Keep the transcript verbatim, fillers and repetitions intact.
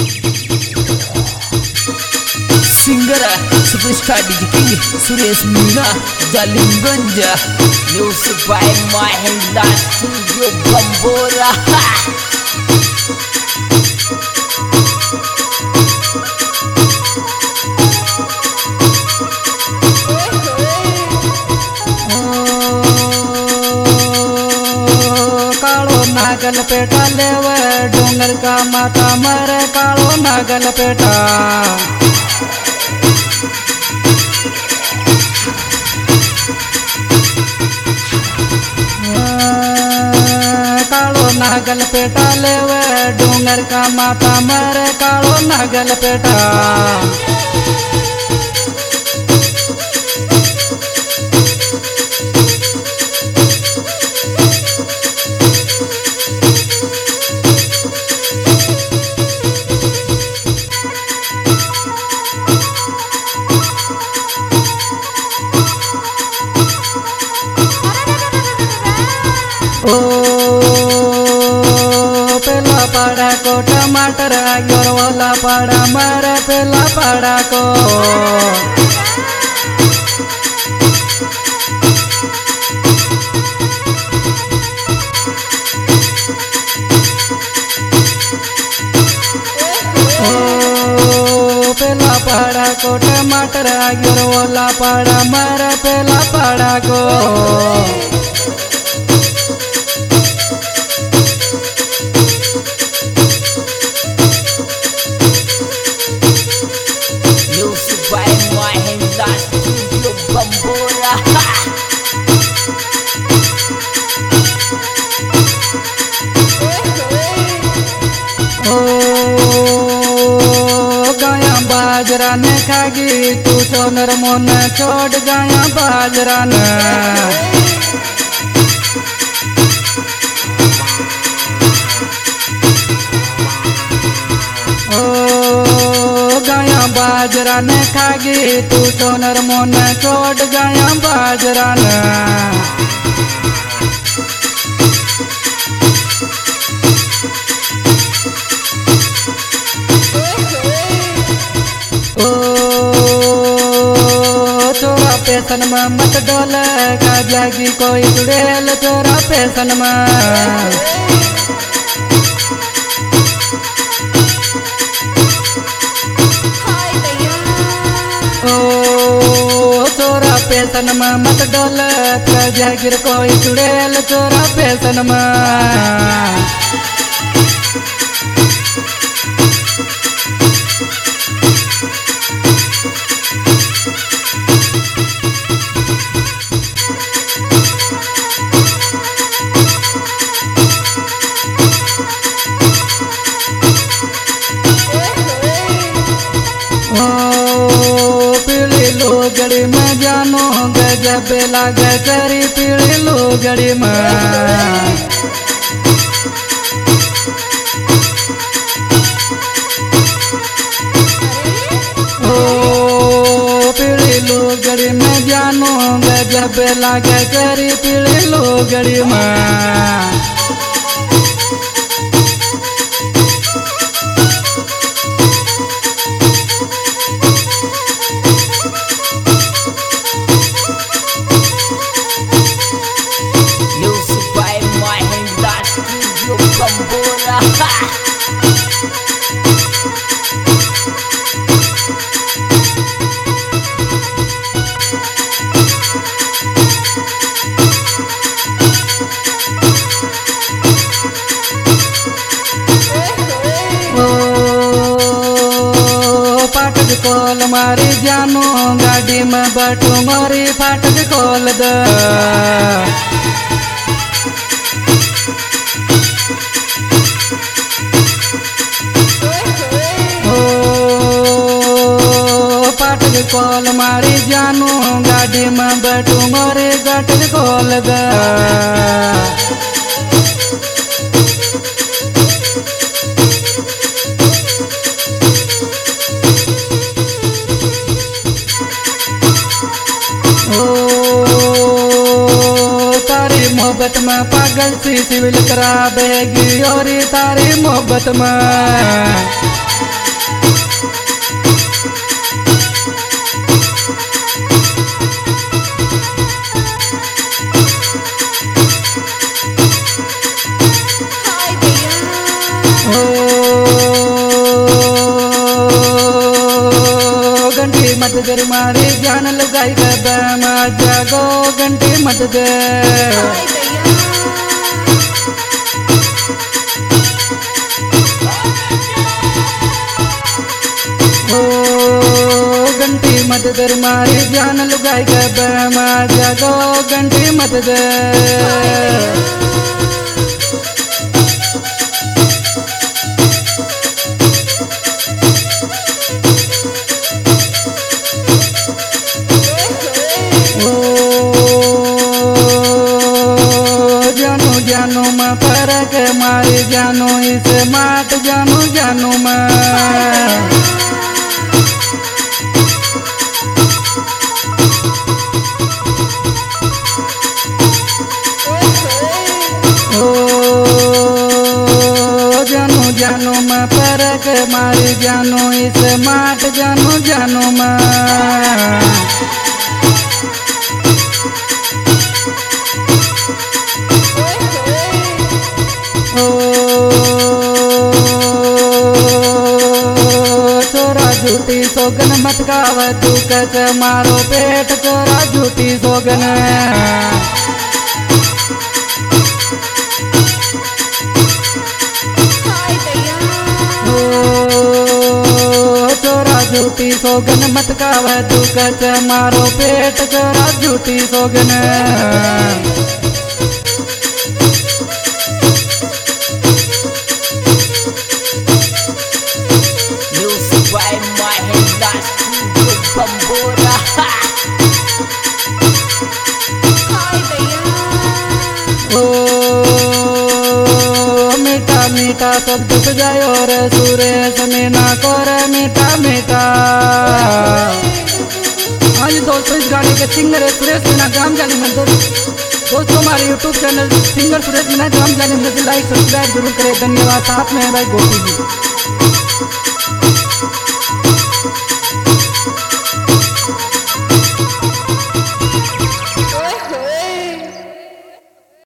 Singer superstar DJ king Suresh Meena Jalimganj music by Mahendra studio Bambora. नागल पेटा लेवे डोंगर का माता मरे कालो नागल पेटा। कालो नागल पेटा लेवे डोंगर का माता मरे कालो नागल पेटा। ओ पेला पाड़ा को टमाटर आयोर वाला पाड़ा मारे पेला पाड़ा को। ओ पेला पाड़ा को टमाटर आयोर वाला पाड़ा मारे पेला पाड़ा को। बंबोरा ओ गाया बाजरा ने खागी तू सोनर मोन छोड़ गाया बाजरा ने। गाया बाजरा ने खागी तू सोनर मोन छोड़ गाया बाजरा ने। ओ चोरा पेशन में मत डोल का जागी कोई जुड़ेल चोरा पेशन में। ओ चोरा पेशन में मत डोल जागिर कोई चुड़ैल चोरा पेशन में। लोगड़ी में जानो गजब लागे तेरी पीड़ी लोगड़ी में। ओ पीड़ी लोगड़ी में जानो गजब लागे तेरी पीड़ी लोगड़ी में। फाटक खोल मारी जानो गाड़ी में बैठो मारी फाटक खोल दे। ओ फाटक खोल मारी जानो गाड़ी में बैठो मारी फाटक खोल दे। मोहब्बत में पागल सी सिविल खराब है और तारी मोहब्बत में। ओ घंटी मत दे मारी जान लुगाई का दम जागो घंटी मत दे ओ घंटी मत दे मारी जान लुगाई का दम जागो घंटी मत दे जानू मैं फरक मारी जानू इसे मात जानू जानू मैं ओ जानू जानू मैं फरक मारी जानू इसे मात जानू जानू मैं झूठी सोगन मत गाव तू कच मारो पेट चोरा झूठी सोगन ओ चोरा झूठी सोगन मत गाव तू कच मारो पेट चोरा झूठी सोगन by Mahindra Studio Bambora. ओ मीठा मीठा शब्द सजायो रे सुरेश मीना को रे मीठा मीठा। हाँ जी दोस्तों, इस गाने के सिंगर है सुरेश मीना गाम जाने में। दोस्तों हमारे YouTube channel singer Suresh Meena गाम जाने में लाइक सब्सक्राइब जरूर करें। धन्यवाद। साथ में है भाई गोपी जी।